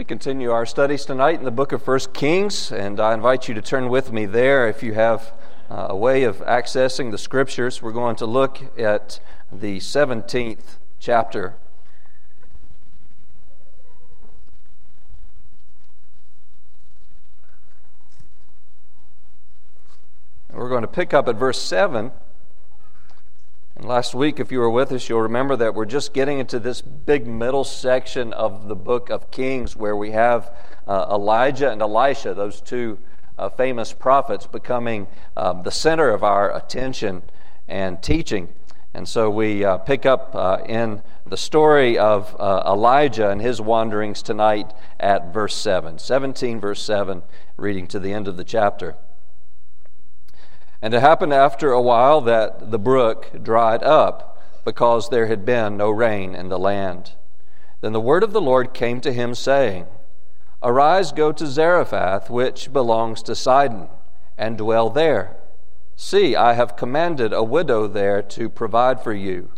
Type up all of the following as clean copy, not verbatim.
continue our studies tonight in the book of 1 Kings, and I invite you to turn with me there if you have a way of accessing the Scriptures. We're going to look at the 17th chapter. We're going to pick up at verse 7. And last week, if you were with us, you'll remember that we're just getting into this big middle section of the book of Kings where we have Elijah and Elisha, those two famous prophets, becoming the center of our attention and teaching. And so we pick up in the story of Elijah and his wanderings tonight at verse 7. 17, verse 7, reading to the end of the chapter. And it happened after a while that the brook dried up, because there had been no rain in the land. Then the word of the Lord came to him, saying, Arise, go to Zarephath, which belongs to Sidon, and dwell there. See, I have commanded a widow there to provide for you.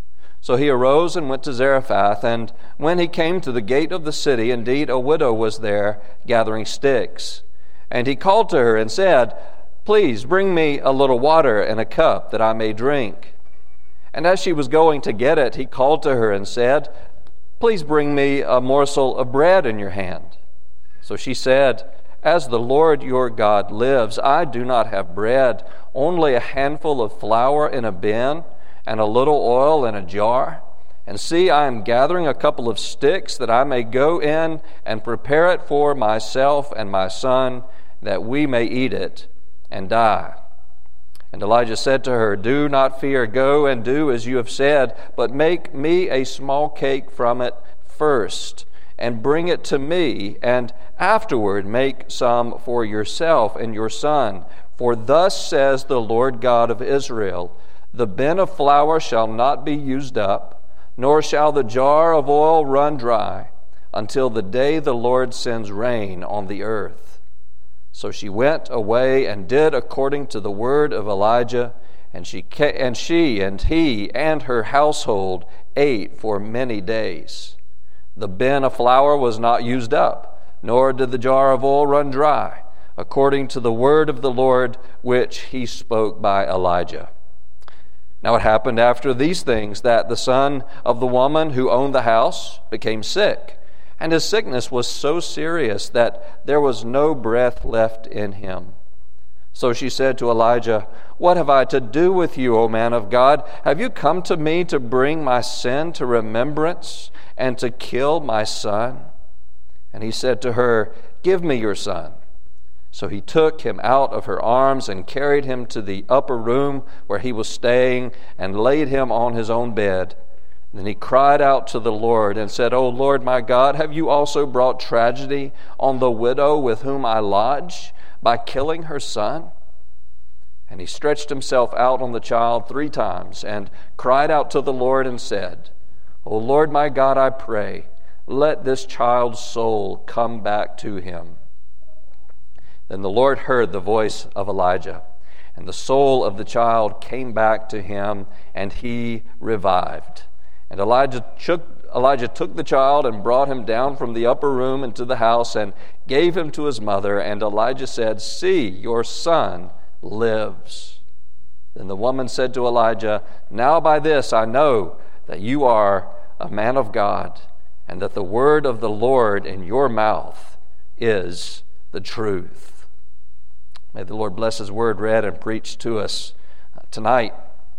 So he arose and went to Zarephath, and when he came to the gate of the city, indeed a widow was there gathering sticks. And he called to her and said, Please bring me a little water in a cup that I may drink. And as she was going to get it, he called to her and said, Please bring me a morsel of bread in your hand. So she said, As the Lord your God lives, I do not have bread, only a handful of flour in a bin and a little oil in a jar. And see, I am gathering a couple of sticks that I may go in and prepare it for myself and my son, that we may eat it and die. And Elijah said to her, Do not fear, go and do as you have said, but make me a small cake from it first, and bring it to me, and afterward make some for yourself and your son. For thus says the Lord God of Israel, The bin of flour shall not be used up, nor shall the jar of oil run dry, until the day the Lord sends rain on the earth. So she went away and did according to the word of Elijah, and she and he and her household ate for many days. The bin of flour was not used up, nor did the jar of oil run dry, according to the word of the Lord which he spoke by Elijah. Now it happened after these things that the son of the woman who owned the house became sick, and his sickness was so serious that there was no breath left in him. So she said to Elijah, What have I to do with you, O man of God? Have you come to me to bring my sin to remembrance and to kill my son? And he said to her, Give me your son. So he took him out of her arms and carried him to the upper room where he was staying and laid him on his own bed. Then he cried out to the Lord and said, O Lord my God, have you also brought tragedy on the widow with whom I lodge by killing her son? And he stretched himself out on the child 3 times and cried out to the Lord and said, O Lord my God, I pray, let this child's soul come back to him. Then the Lord heard the voice of Elijah, and the soul of the child came back to him, and he revived. And Elijah took the child and brought him down from the upper room into the house and gave him to his mother. And Elijah said, See, your son lives. Then the woman said to Elijah, Now by this I know that you are a man of God, and that the word of the Lord in your mouth is the truth. May the Lord bless his word read and preached to us tonight.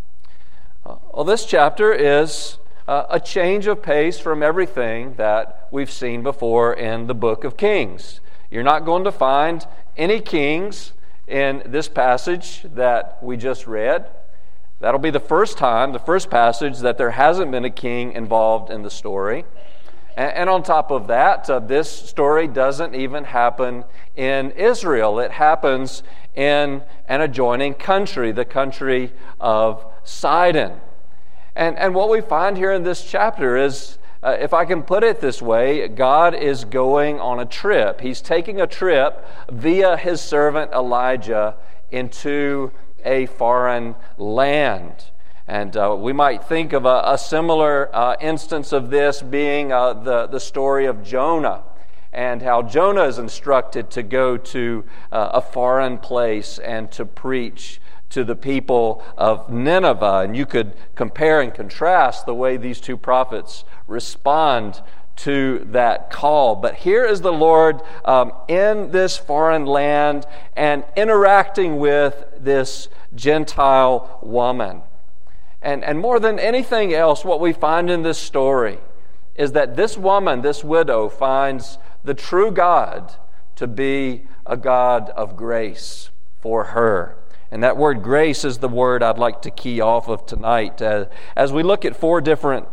Well, this chapter is a change of pace from everything that we've seen before in the book of Kings. You're not going to find any kings in this passage that we just read. That'll be the first passage that there hasn't been a king involved in the story. And on top of that, this story doesn't even happen in Israel. It happens in an adjoining country, the country of Sidon. And what we find here in this chapter is, if I can put it this way, God is going on a trip. He's taking a trip via his servant Elijah into a foreign land. And we might think of a similar instance of this being the story of Jonah. and how Jonah is instructed to go to a foreign place and to preach to the people of Nineveh. And you could compare and contrast the way these two prophets respond to that call. But here is the Lord in this foreign land and interacting with this Gentile woman. And more than anything else, what we find in this story is that this woman, this widow, finds the true God to be a God of grace for her. And that word grace is the word I'd like to key off of tonight as we look at four different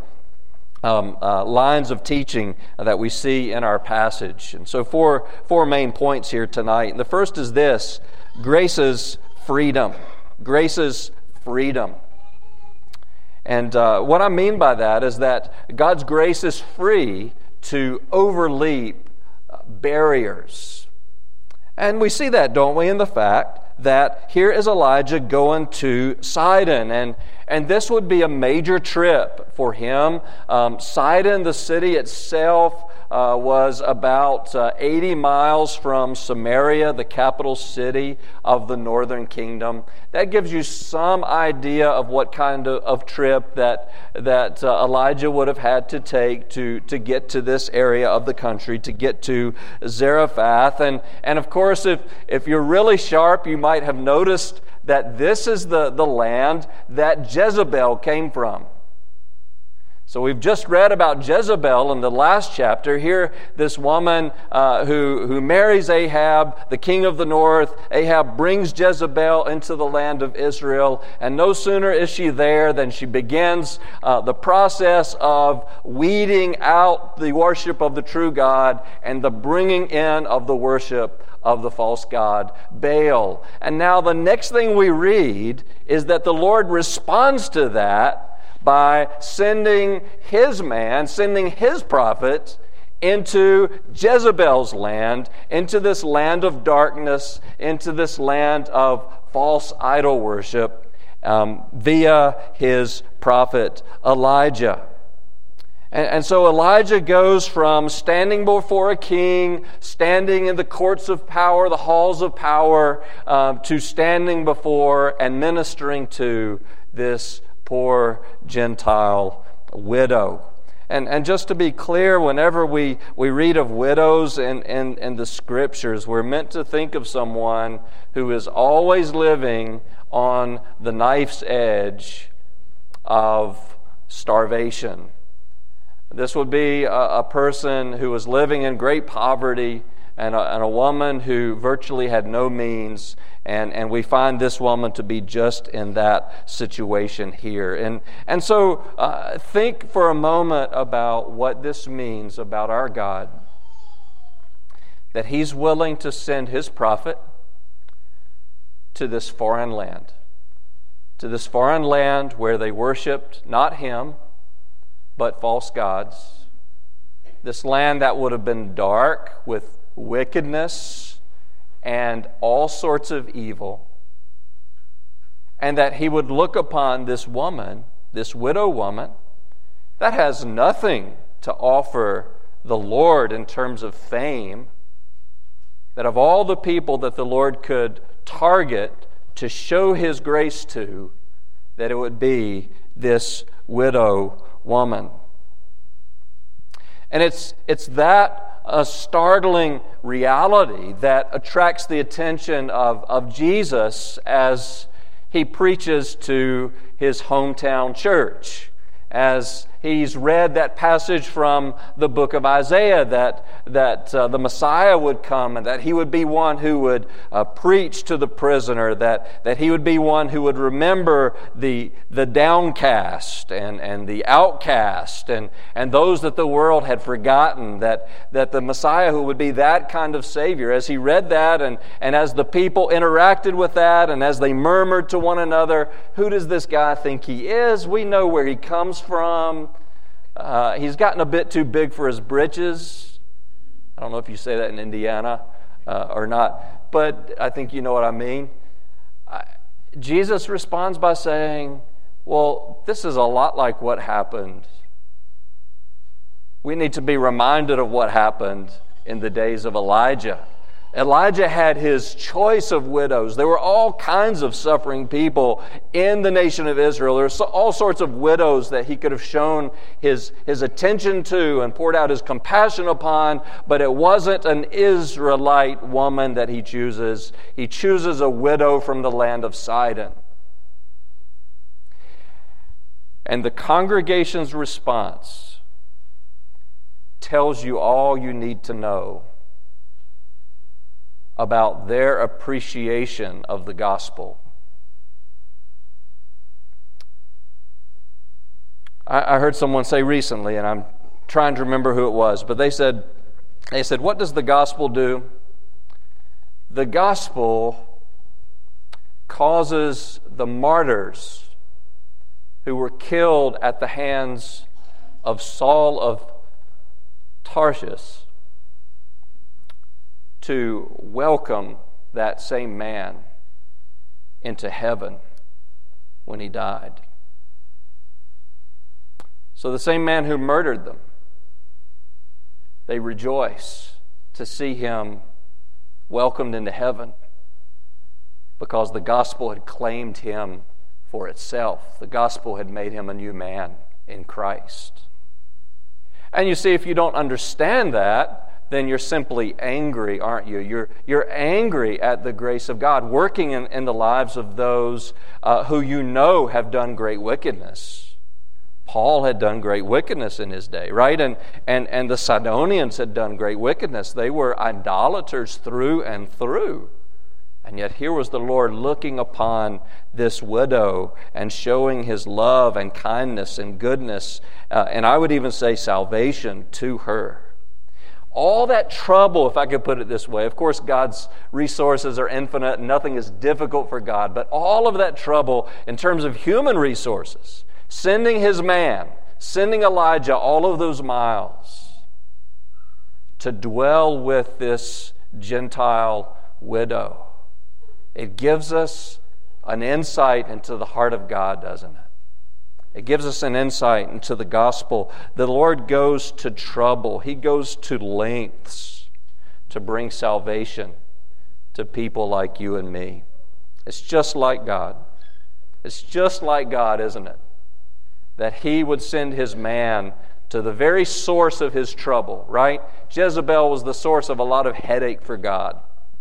lines of teaching that we see in our passage. And so four main points here tonight. And the first is this: grace's freedom. Grace's freedom. And what I mean by that is that God's grace is free to overleap barriers. And we see that, don't we, in the fact that here is Elijah going to Sidon, and this would be a major trip for him. Sidon, the city itself, was about 80 miles from Samaria, the capital city of the northern kingdom. That gives you some idea of what kind of trip that Elijah would have had to take to get to this area of the country, to get to Zarephath. And of course, if you're really sharp, you might have noticed that this is the land that Jezebel came from. So we've just read about Jezebel in the last chapter. Here, this woman who marries Ahab, the king of the north. Ahab brings Jezebel into the land of Israel, and no sooner is she there than she begins the process of weeding out the worship of the true God and the bringing in of the worship of the false god Baal. And now the next thing we read is that the Lord responds to that by sending his prophet into Jezebel's land, into this land of darkness, into this land of false idol worship, via his prophet Elijah. And so Elijah goes from standing before a king, standing in the courts of power, the halls of power, to standing before and ministering to this poor Gentile widow. And just to be clear, whenever we read of widows in the Scriptures, we're meant to think of someone who is always living on the knife's edge of starvation. This would be a person who was living in great poverty and a woman who virtually had no means. And we find this woman to be just in that situation here. And so think for a moment about what this means about our God. That He's willing to send His prophet to this foreign land. To this foreign land where they worshipped not Him, but false gods. This land that would have been dark with wickedness and all sorts of evil, and that He would look upon this woman, this widow woman, that has nothing to offer the Lord in terms of fame, that of all the people that the Lord could target to show His grace to, that it would be this widow woman. And it's that a startling reality that attracts the attention of Jesus as He preaches to His hometown church. As He's read that passage from the book of Isaiah that the Messiah would come and that He would be one who would preach to the prisoner, that He would be one who would remember the downcast and the outcast and those that the world had forgotten, that the Messiah who would be that kind of Savior. As He read that and as the people interacted with that and as they murmured to one another, who does this guy think he is? We know where he comes from. He's gotten a bit too big for his britches. I don't know if you say that in Indiana or not, but I think you know what I mean. Jesus responds by saying, well, this is a lot like what happened. We need to be reminded of what happened in the days of Elijah. Elijah had his choice of widows. There were all kinds of suffering people in the nation of Israel. There were all sorts of widows that he could have shown his attention to and poured out his compassion upon, but it wasn't an Israelite woman that he chooses. He chooses a widow from the land of Sidon. And the congregation's response tells you all you need to know about their appreciation of the gospel. I heard someone say recently, and I'm trying to remember who it was, but they said, what does the gospel do? The gospel causes the martyrs who were killed at the hands of Saul of Tarsus to welcome that same man into heaven when he died. So the same man who murdered them, they rejoice to see him welcomed into heaven because the gospel had claimed him for itself. The gospel had made him a new man in Christ. And you see, if you don't understand that, then you're simply angry, aren't you? You're angry at the grace of God working in the lives of those who you know have done great wickedness. Paul had done great wickedness in his day, right? And the Sidonians had done great wickedness. They were idolaters through and through. And yet here was the Lord looking upon this widow and showing his love and kindness and goodness, and I would even say salvation to her. All that trouble, if I could put it this way, of course God's resources are infinite and nothing is difficult for God, but all of that trouble in terms of human resources, sending his man, sending Elijah all of those miles to dwell with this Gentile widow. It gives us an insight into the heart of God, doesn't it? It gives us an insight into the gospel. The Lord goes to trouble. He goes to lengths to bring salvation to people like you and me. It's just like God. It's just like God, isn't it? That He would send His man to the very source of his trouble, right? Jezebel was the source of a lot of headache for God.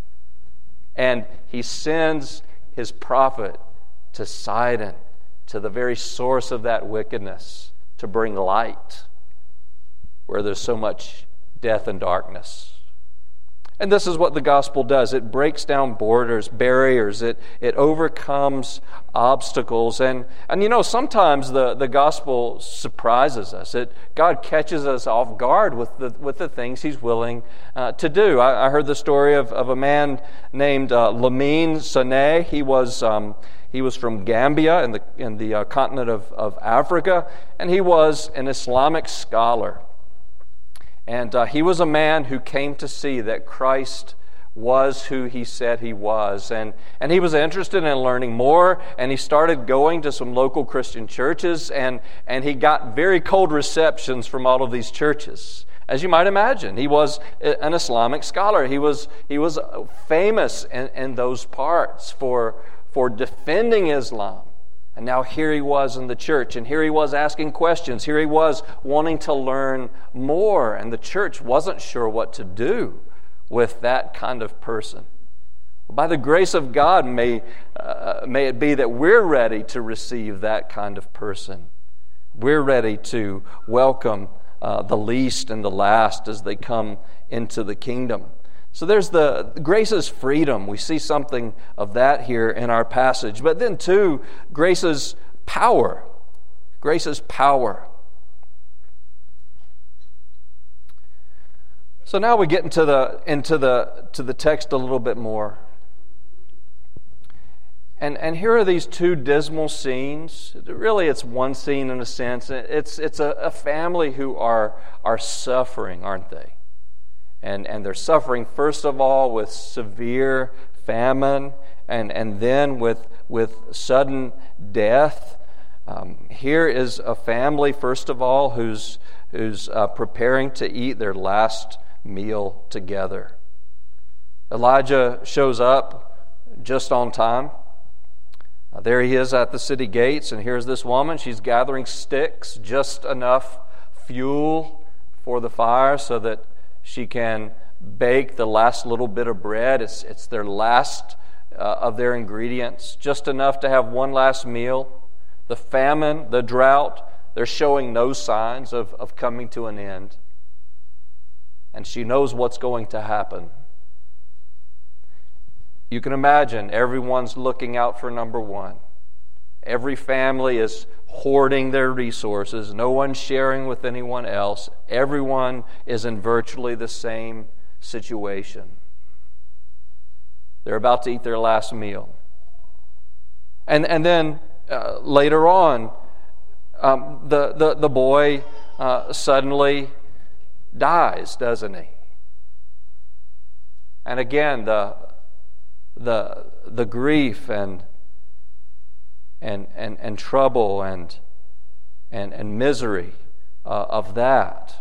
And He sends His prophet to Sidon, to the very source of that wickedness, to bring light where there's so much death and darkness. And this is what the gospel does. It breaks down borders, barriers. It overcomes obstacles. And you know, sometimes the gospel surprises us. God catches us off guard with the things He's willing to do. I heard the story of a man named Lamine Sanneh. He was from Gambia in the continent of Africa, and he was an Islamic scholar. And he was a man who came to see that Christ was who He said He was. And he was interested in learning more, and he started going to some local Christian churches, and he got very cold receptions from all of these churches. As you might imagine, he was an Islamic scholar. He was famous in those parts for defending Islam. And now here he was in the church, and here he was asking questions. Here he was wanting to learn more, and the church wasn't sure what to do with that kind of person. By the grace of God, may it be that we're ready to receive that kind of person. We're ready to welcome the least and the last as they come into the kingdom. So there's the grace's freedom. We see something of that here in our passage. But then too, grace's power. Grace's power. So now we get into the text a little bit more. And here are these two dismal scenes. Really, it's one scene in a sense. It's a family who are suffering, aren't they? And they're suffering, first of all, with severe famine, and then with sudden death. Here is a family, first of all, who's preparing to eat their last meal together. Elijah shows up just on time. There he is at the city gates, and here's this woman. She's gathering sticks, just enough fuel for the fire so that she can bake the last little bit of bread. It's their last of their ingredients, just enough to have one last meal. The famine, the drought, they're showing no signs of coming to an end. And she knows what's going to happen. You can imagine everyone's looking out for number one. Every family is hoarding their resources. No one's sharing with anyone else. Everyone is in virtually the same situation. They're about to eat their last meal. And then later on, the boy suddenly dies, doesn't he? And again, the grief and trouble and misery of that.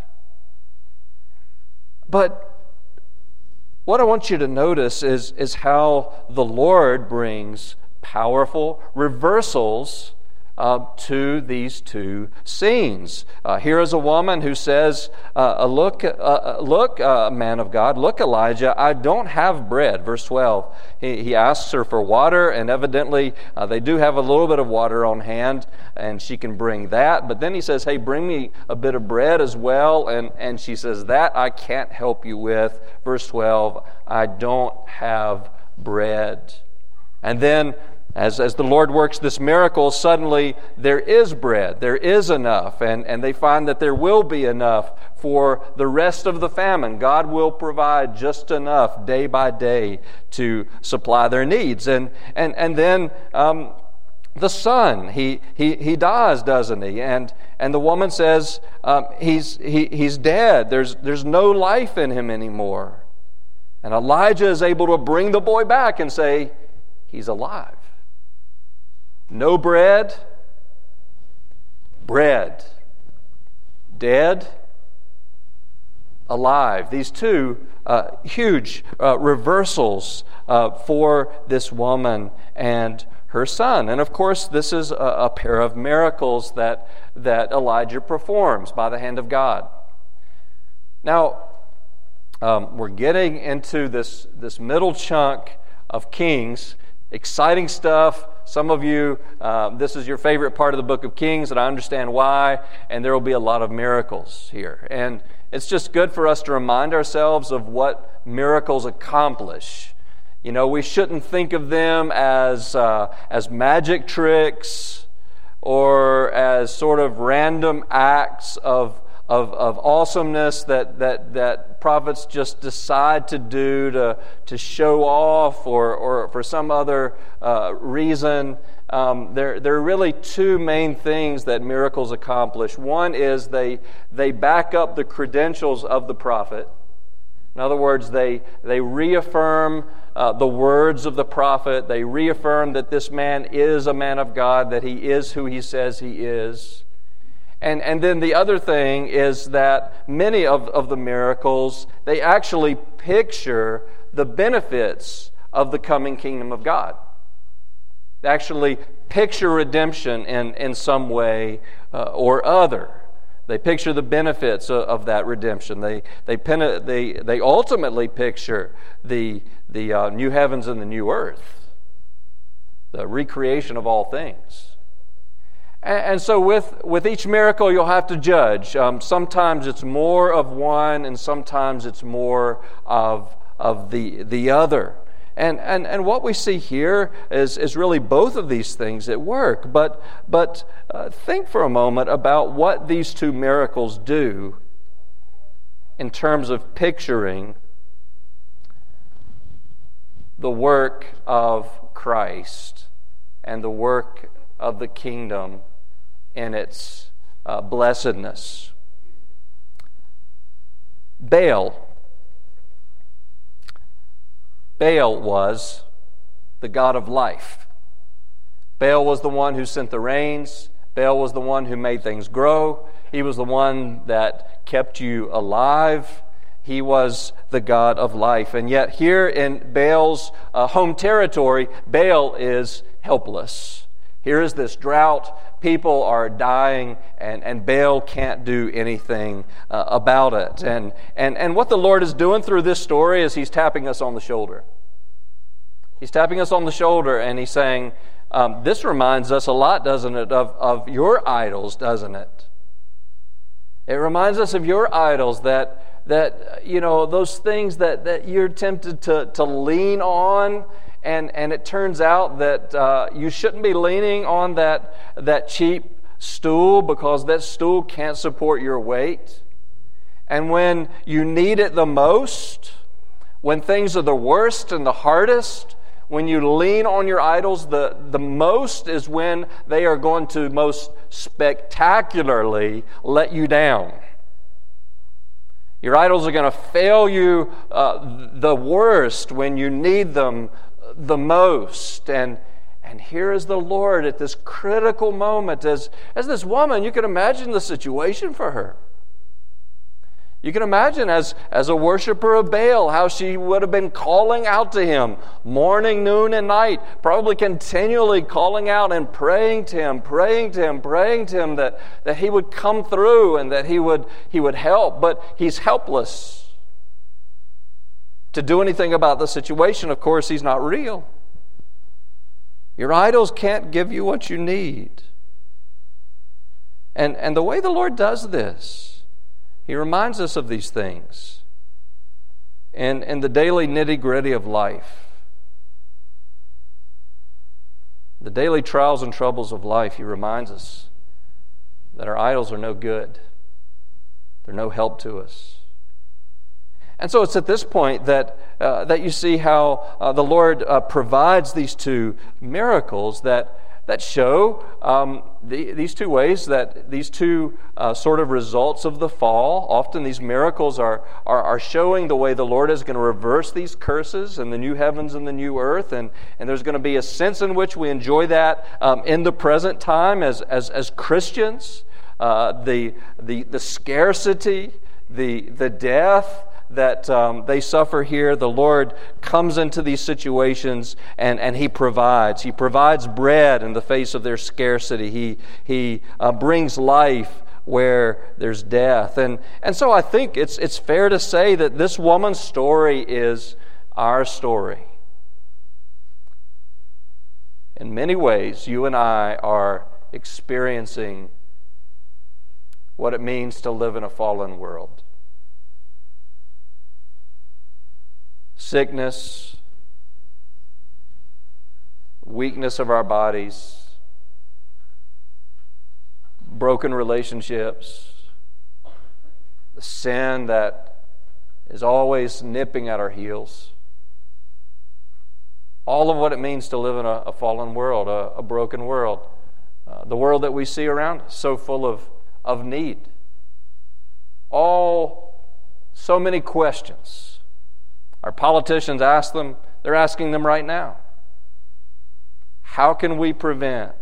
But what I want you to notice is how the Lord brings powerful reversals to these two scenes. Here is a woman who says, look, man of God, look, Elijah, I don't have bread. Verse 12, he asks her for water, and evidently they do have a little bit of water on hand, and she can bring that. But then he says, hey, bring me a bit of bread as well, and she says, that I can't help you with. Verse 12, I don't have bread. And then as the Lord works this miracle, suddenly there is bread, there is enough, and they find that there will be enough for the rest of the famine. God will provide just enough day by day to supply their needs. And then the son, he dies, doesn't he? And the woman says he's dead. There's no life in him anymore. And Elijah is able to bring the boy back and say, he's alive. No bread, bread. Dead, alive. These two huge reversals for this woman and her son. And of course, this is a pair of miracles that Elijah performs by the hand of God. Now, we're getting into this middle chunk of Kings. Exciting stuff. Some of you, this is your favorite part of the book of Kings, and I understand why, and there will be a lot of miracles here. And it's just good for us to remind ourselves of what miracles accomplish. You know, we shouldn't think of them as magic tricks or as sort of random acts of awesomeness that prophets just decide to do to show off or for some other reason. There are really two main things that miracles accomplish. One is they back up the credentials of the prophet. In other words, they reaffirm the words of the prophet. They reaffirm that this man is a man of God, that he is who he says he is. And then the other thing is that many of the miracles, they actually picture the benefits of the coming kingdom of God. They actually picture redemption in some way or other. They picture the benefits of that redemption. They ultimately picture the new heavens and the new earth, the recreation of all things. And so with each miracle, you'll have to judge. Sometimes it's more of one, and sometimes it's more of the other. And what we see here is really both of these things at work. But think for a moment about what these two miracles do in terms of picturing the work of Christ and the work of the kingdom in its blessedness. Baal was the god of life. Baal was the one who sent the rains. Baal was the one who made things grow. He was the one that kept you alive. He was the God of life. And yet here in Baal's home territory, Baal is helpless. Here is this drought. People are dying, and Baal can't do anything about it. And what the Lord is doing through this story is He's tapping us on the shoulder. He's tapping us on the shoulder, and He's saying, this reminds us a lot, doesn't it, of your idols, doesn't it? It reminds us of your idols that those things that you're tempted to lean on, and it turns out that you shouldn't be leaning on that cheap stool because that stool can't support your weight. And when you need it the most, when things are the worst and the hardest, when you lean on your idols the most is when they are going to most spectacularly let you down. Your idols are going to fail you the worst when you need them the most. And here is the Lord at this critical moment. As this woman, you can imagine the situation for her. You can imagine as a worshiper of Baal, how she would have been calling out to him morning, noon, and night, probably continually calling out and praying to him that he would come through and that he would help. But he's helpless to do anything about the situation. Of course, he's not real. Your idols can't give you what you need. And the way the Lord does this, He reminds us of these things in the daily nitty-gritty of life. The daily trials and troubles of life, He reminds us that our idols are no good. They're no help to us. And so it's at this point that you see how the Lord provides these two miracles that show these two ways, that these two sort of results of the fall. Often these miracles are showing the way the Lord is going to reverse these curses in the new heavens and the new earth, and there's going to be a sense in which we enjoy that in the present time as Christians. The scarcity, the death that they suffer here, the Lord comes into these situations and He provides. He provides bread in the face of their scarcity. He brings life where there's death. And so I think it's fair to say that this woman's story is our story. In many ways, you and I are experiencing what it means to live in a fallen world. Sickness, weakness of our bodies, broken relationships, the sin that is always nipping at our heels. All of what it means to live in a fallen world, a broken world. The world that we see around us, so full of need. So many questions. Our politicians ask them, they're asking them right now. How can we prevent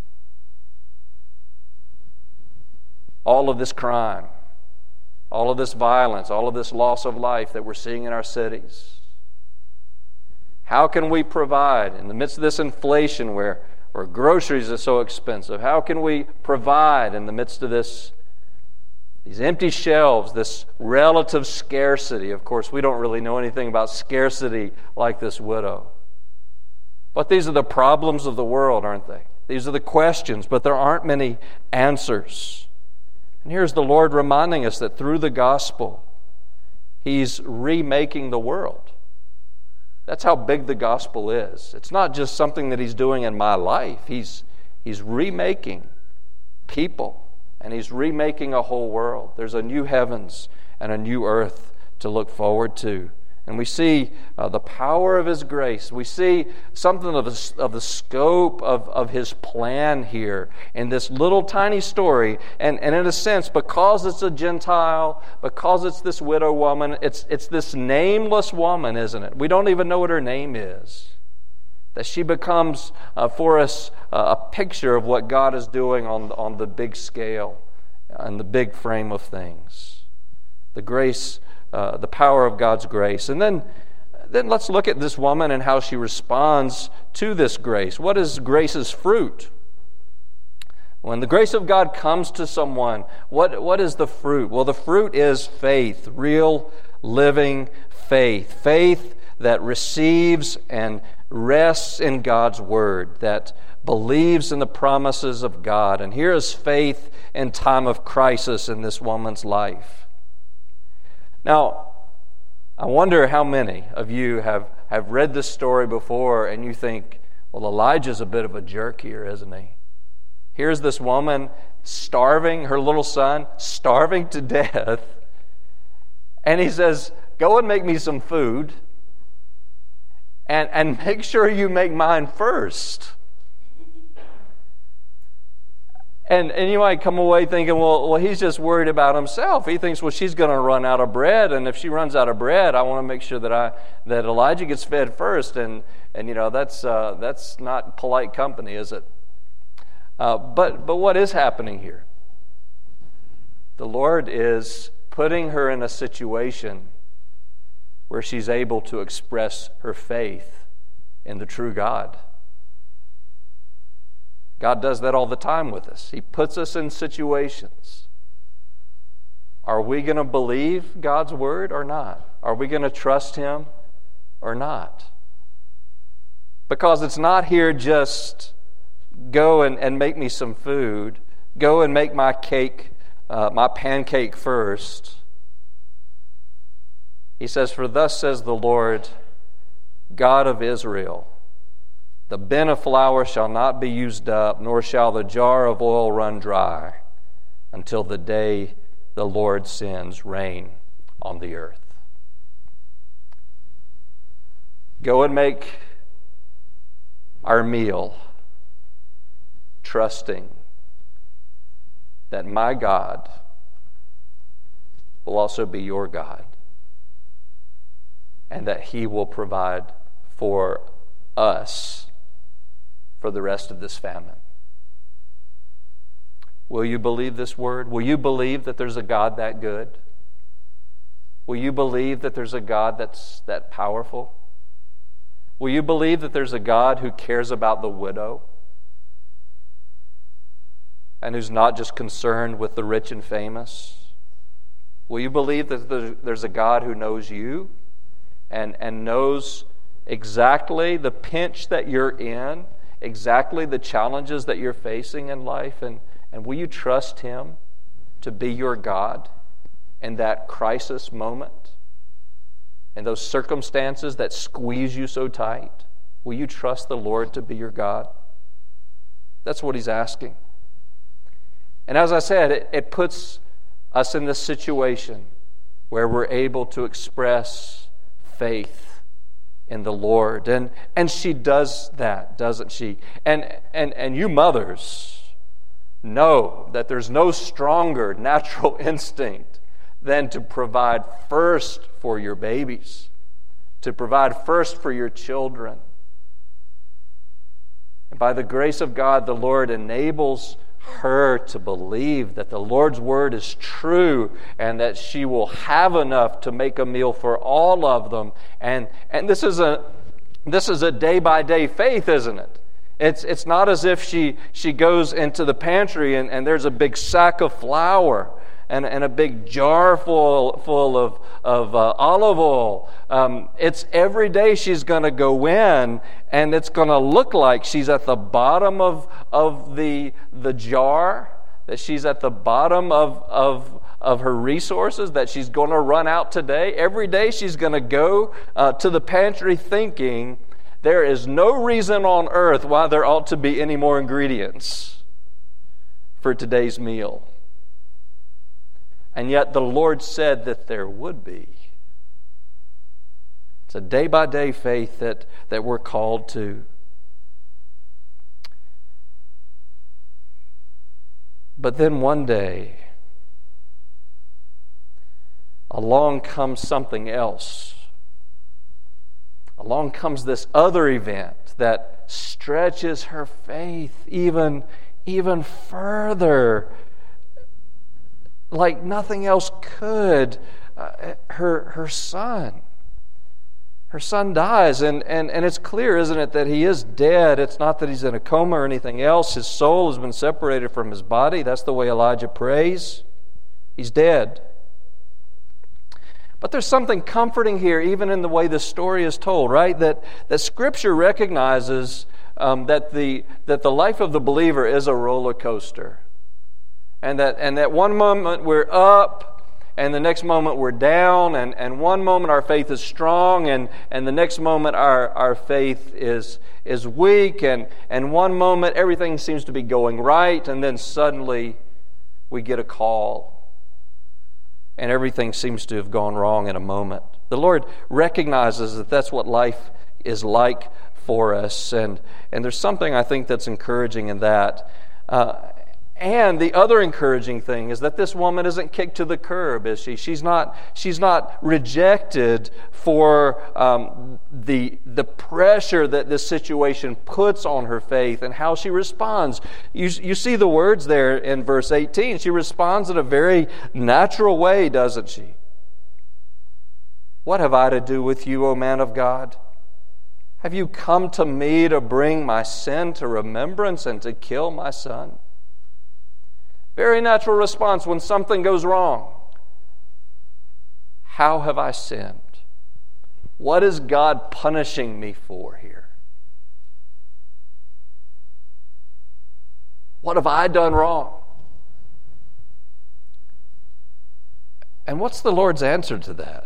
all of this crime, all of this violence, all of this loss of life that we're seeing in our cities? How can we provide in the midst of this inflation where groceries are so expensive? How can we provide in the midst of these empty shelves, this relative scarcity? Of course, we don't really know anything about scarcity like this widow. But these are the problems of the world, aren't they? These are the questions, but there aren't many answers. And here's the Lord reminding us that through the gospel, He's remaking the world. That's how big the gospel is. It's not just something that He's doing in my life. He's remaking people. And He's remaking a whole world. There's a new heavens and a new earth to look forward to. And we see the power of His grace. We see something of the scope of His plan here in this little tiny story. And in a sense, because it's a Gentile, because it's this widow woman, it's this nameless woman, isn't it? We don't even know what her name is. That she becomes for us a picture of what God is doing on the big scale and the big frame of things. The grace the power of God's grace. And then let's look at this woman and how she responds to this grace. What is grace's fruit? When the grace of God comes to someone, what is the fruit? Well, the fruit is faith, real, living faith. Faith that receives and rests in God's Word, that believes in the promises of God. And here is faith in time of crisis in this woman's life. Now, I wonder how many of you have read this story before and you think, well, Elijah's a bit of a jerk here, isn't he? Here's this woman starving, her little son, starving to death. And he says, go and make me some food and make sure you make mine first. And you might come away thinking, well, he's just worried about himself. He thinks, well, she's going to run out of bread, and if she runs out of bread, I want to make sure that Elijah gets fed first. And that's not polite company, is it? But what is happening here? The Lord is putting her in a situation where she's able to express her faith in the true God. God does that all the time with us. He puts us in situations. Are we going to believe God's word or not? Are we going to trust Him or not? Because it's not here just go and make me some food. Go and make my cake, my pancake first. He says, for thus says the Lord, God of Israel, the bin of flour shall not be used up, nor shall the jar of oil run dry, until the day the Lord sends rain on the earth. Go and make our meal, trusting that my God will also be your God, and that He will provide for us for the rest of this famine. Will you believe this word? Will you believe that there's a God that good? Will you believe that there's a God that's that powerful? Will you believe that there's a God who cares about the widow and who's not just concerned with the rich and famous? Will you believe that there's a God who knows you and knows exactly the pinch that you're in, exactly the challenges that you're facing in life, and will you trust Him to be your God in that crisis moment, in those circumstances that squeeze you so tight? Will you trust the Lord to be your God? That's what He's asking. And as I said, it puts us in this situation where we're able to express faith in the Lord. And she does that, doesn't she? And you mothers know that there's no stronger natural instinct than to provide first for your babies, to provide first for your children. And by the grace of God, the Lord enables her to believe that the Lord's word is true and that she will have enough to make a meal for all of them. And this is a day-by-day faith, isn't it? It's not as if she goes into the pantry and there's a big sack of flour and a big jar full of olive oil. It's every day she's going to go in, and it's going to look like she's at the bottom of the jar, that she's at the bottom of her resources, that she's going to run out today. Every day she's going to go to the pantry thinking, there is no reason on earth why there ought to be any more ingredients for today's meal. And yet the Lord said that there would be. It's a day-by-day faith that we're called to. But then one day, along comes something else. Along comes this other event that stretches her faith even further, like nothing else could. her son. Her son dies, and it's clear, isn't it, that he is dead. It's not that he's in a coma or anything else. His soul has been separated from his body. That's the way Elijah prays. He's dead. But there's something comforting here, even in the way the story is told, right? That Scripture recognizes that the life of the believer is a roller coaster, and that one moment we're up, and the next moment we're down, and one moment our faith is strong, and the next moment our faith is weak, and one moment everything seems to be going right, and then suddenly we get a call. And everything seems to have gone wrong in a moment. The Lord recognizes that that's what life is like for us. And there's something, I think, that's encouraging in that. And the other encouraging thing is that this woman isn't kicked to the curb, is she? She's not rejected for the pressure that this situation puts on her faith and how she responds. You see the words there in verse 18. She responds in a very natural way, doesn't she? What have I to do with you, O man of God? Have you come to me to bring my sin to remembrance and to kill my son? Very natural response when something goes wrong. How have I sinned? What is God punishing me for here? What have I done wrong? And what's the Lord's answer to that?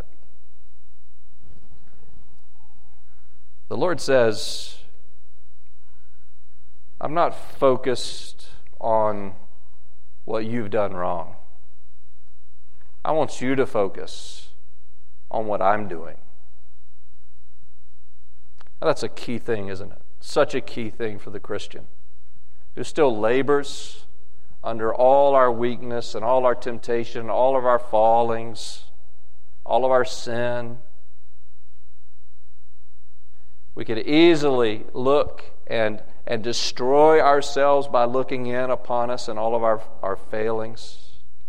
The Lord says, I'm not focused on what you've done wrong. I want you to focus on what I'm doing. Now, that's a key thing, isn't it? Such a key thing for the Christian who still labors under all our weakness and all our temptation, all of our fallings, all of our sin. We could easily look and destroy ourselves by looking in upon us and all of our failings.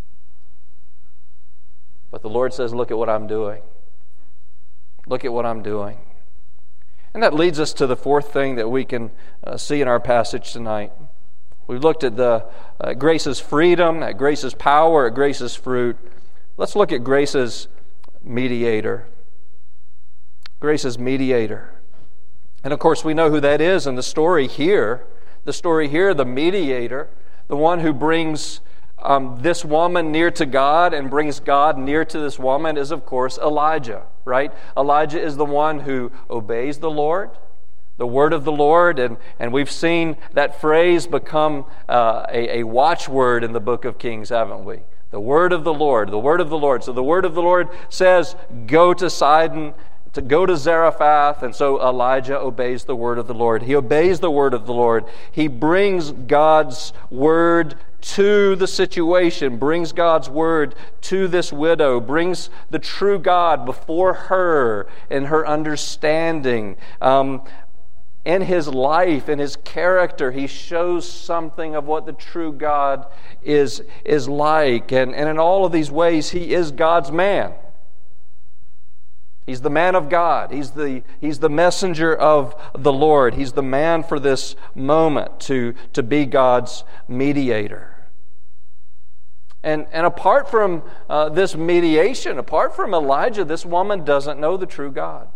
But the Lord says, look at what I'm doing. Look at what I'm doing. And that leads us to the fourth thing that we can see in our passage tonight. We've looked at the grace's freedom, at grace's power, at grace's fruit. Let's look at grace's mediator. Grace's mediator. And of course, we know who that is in the story here. The story here, the mediator, the one who brings this woman near to God and brings God near to this woman is, of course, Elijah, right? Elijah is the one who obeys the Lord, the word of the Lord, and we've seen that phrase become a watchword in the book of Kings, haven't we? The word of the Lord, the word of the Lord. So the word of the Lord says, go to Sidon, to go to Zarephath, and so Elijah obeys the word of the Lord. He obeys the word of the Lord. He brings God's word to the situation, brings God's word to this widow, brings the true God before her in her understanding. In his life, in his character, he shows something of what the true God is like. And in all of these ways, he is God's man. He's the man of God. He's the messenger of the Lord. He's the man for this moment to be God's mediator. And apart from this mediation, apart from Elijah, this woman doesn't know the true God.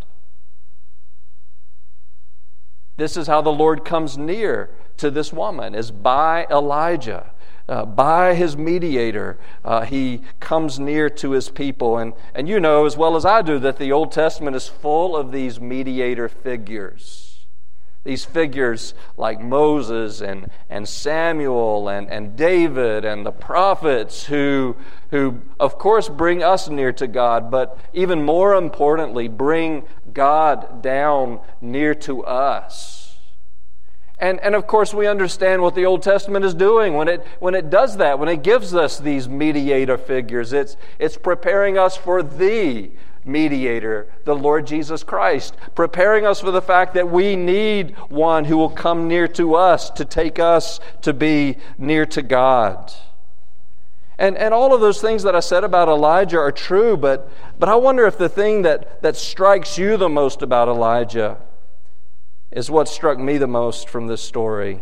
This is how the Lord comes near to this woman, is by Elijah. By his mediator, he comes near to his people. And you know as well as I do that the Old Testament is full of these mediator figures. These figures like Moses and Samuel and David and the prophets who of course bring us near to God, but even more importantly, bring God down near to us. And of course we understand what the Old Testament is doing when it does that, when it gives us these mediator figures. It's preparing us for the mediator, the Lord Jesus Christ, preparing us for the fact that we need one who will come near to us to take us to be near to God. And all of those things that I said about Elijah are true, but I wonder if the thing that strikes you the most about Elijah is what struck me the most from this story.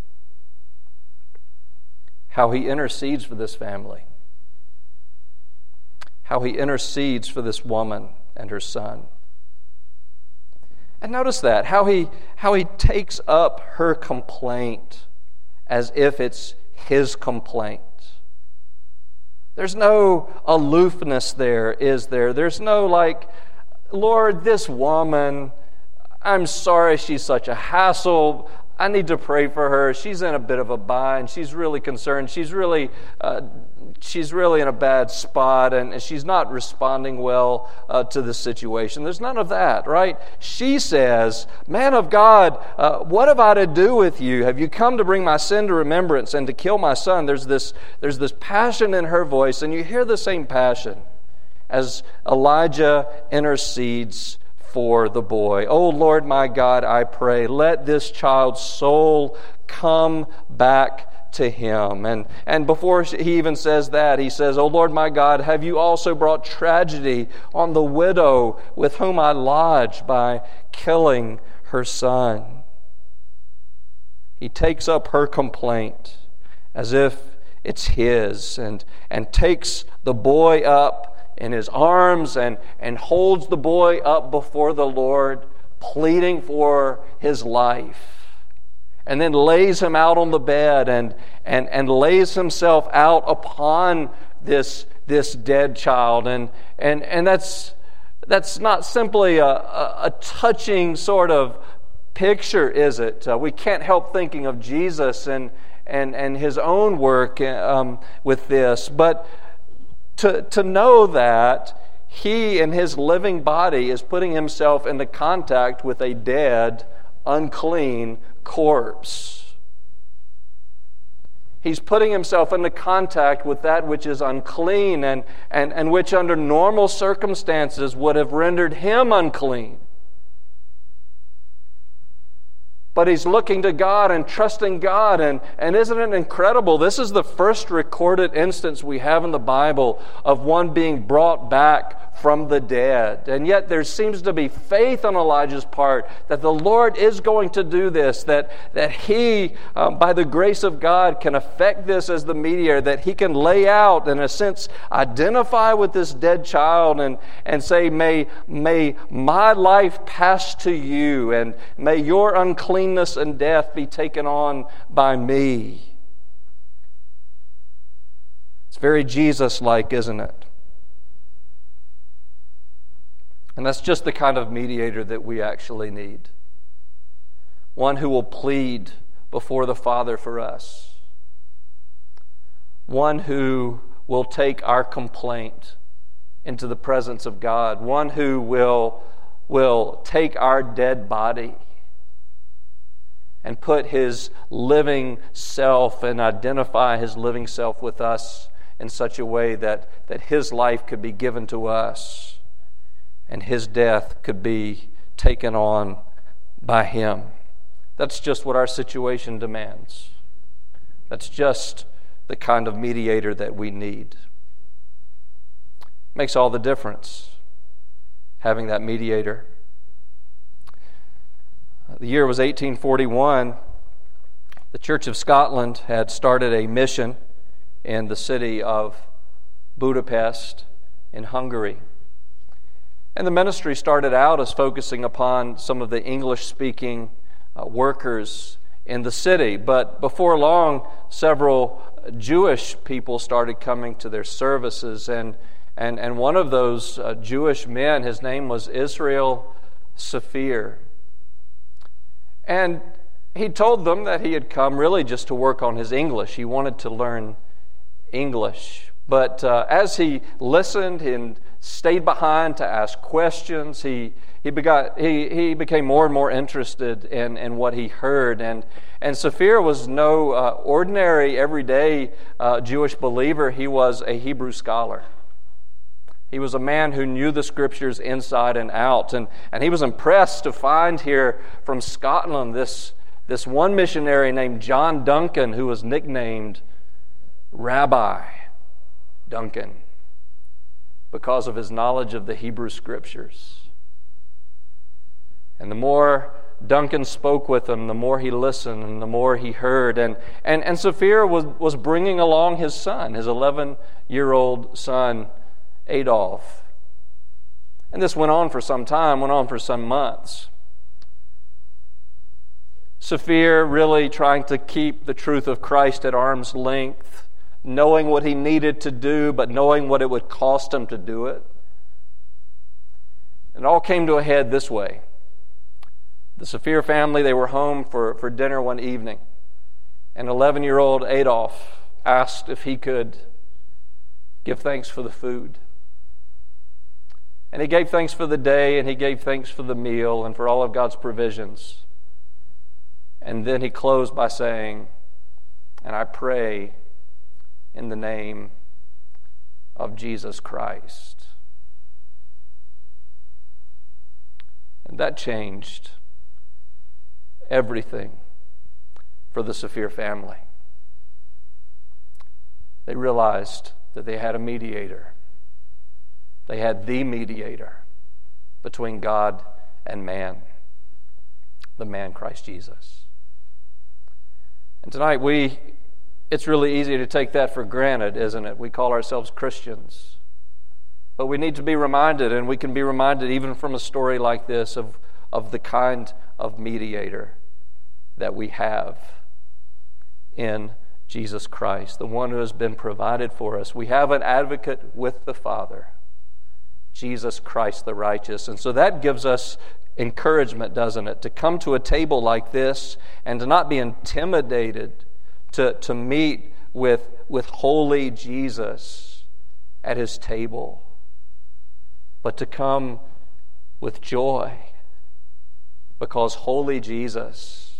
How he intercedes for this family. How he intercedes for this woman and her son. And notice that, how he takes up her complaint as if it's his complaint. There's no aloofness there, is there? There's no like, Lord, this woman, I'm sorry she's such a hassle. I need to pray for her. She's in a bit of a bind. She's really concerned. She's really in a bad spot, and she's not responding well to the situation. There's none of that, right? She says, "Man of God, what have I to do with you? Have you come to bring my sin to remembrance and to kill my son?" There's this passion in her voice, and you hear the same passion as Elijah intercedes for the boy. "Oh Lord my God, I pray, let this child's soul come back to him." And before he even says that, he says, "Oh Lord my God, have you also brought tragedy on the widow with whom I lodged by killing her son?" He takes up her complaint as if it's his, and takes the boy up in his arms and holds the boy up before the Lord, pleading for his life. And then lays him out on the bed and lays himself out upon this dead child. And that's not simply a touching sort of picture, is it? We can't help thinking of Jesus and his own work with this, but to know that he in his living body is putting himself into contact with a dead, unclean corpse. He's putting himself into contact with that which is unclean and which under normal circumstances would have rendered him unclean. But he's looking to God and trusting God. And isn't it incredible? This is the first recorded instance we have in the Bible of one being brought back from the dead. And yet there seems to be faith on Elijah's part that the Lord is going to do this, that he, by the grace of God, can effect this as the mediator, that he can lay out, in a sense, identify with this dead child and say, may my life pass to you, and may your uncleanness and death be taken on by me. It's very Jesus-like, isn't it? And that's just the kind of mediator that we actually need. One who will plead before the Father for us. One who will take our complaint into the presence of God. One who will take our dead body and put his living self and identify his living self with us in such a way that his life could be given to us and his death could be taken on by him. That's just what our situation demands. That's just the kind of mediator that we need. Makes all the difference, having that mediator. The year was 1841. The Church of Scotland had started a mission in the city of Budapest in Hungary. And the ministry started out as focusing upon some of the English-speaking workers in the city. But before long, several Jewish people started coming to their services. And one of those Jewish men, his name was Israel Saphir. And he told them that he had come really just to work on his English. He wanted to learn English. But as he listened and stayed behind to ask questions, he became more and more interested in what he heard. And Saphir was no ordinary, everyday Jewish believer. He was a Hebrew scholar. He was a man who knew the Scriptures inside and out. And he was impressed to find here from Scotland this one missionary named John Duncan, who was nicknamed Rabbi. Duncan because of his knowledge of the Hebrew Scriptures. And the more Duncan spoke with him, the more he listened and the more he heard. And Saphir was bringing along his son, his 11-year-old son, Adolf. And this went on for some time, went on for some months. Saphir really trying to keep the truth of Christ at arm's length, knowing what he needed to do, but knowing what it would cost him to do it. It all came to a head this way. The Saphir family, they were home for dinner one evening, and 11-year-old Adolf asked if he could give thanks for the food. And he gave thanks for the day, and he gave thanks for the meal and for all of God's provisions. And then he closed by saying, "And I pray in the name of Jesus Christ." And that changed everything for the Saphir family. They realized that they had a mediator. They had the mediator between God and man, the man Christ Jesus. And tonight it's really easy to take that for granted, isn't it? We call ourselves Christians. But we need to be reminded, and we can be reminded even from a story like this, of the kind of mediator that we have in Jesus Christ, the one who has been provided for us. We have an advocate with the Father, Jesus Christ the righteous. And so that gives us encouragement, doesn't it? To come to a table like this and to not be intimidated to meet with holy Jesus at his table, but to come with joy because holy Jesus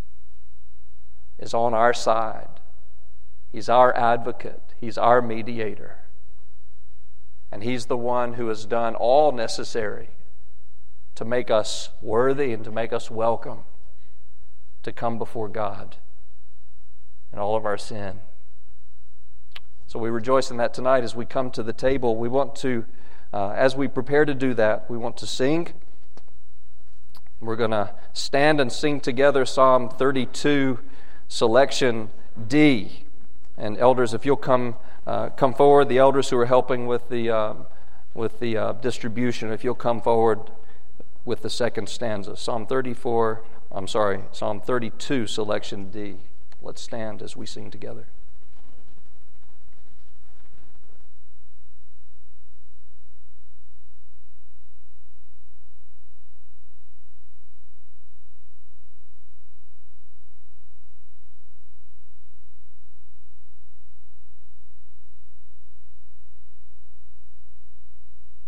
is on our side. He's our advocate. He's our mediator. And he's the one who has done all necessary to make us worthy and to make us welcome to come before God in all of our sin. So we rejoice in that tonight as we come to the table. We want to, as we prepare to do that, we want to sing. We're going to stand and sing together Psalm 32, selection D. And elders, if you'll come forward, the elders who are helping with the distribution, if you'll come forward with the second stanza. Psalm 32, selection D. Let's stand as we sing together.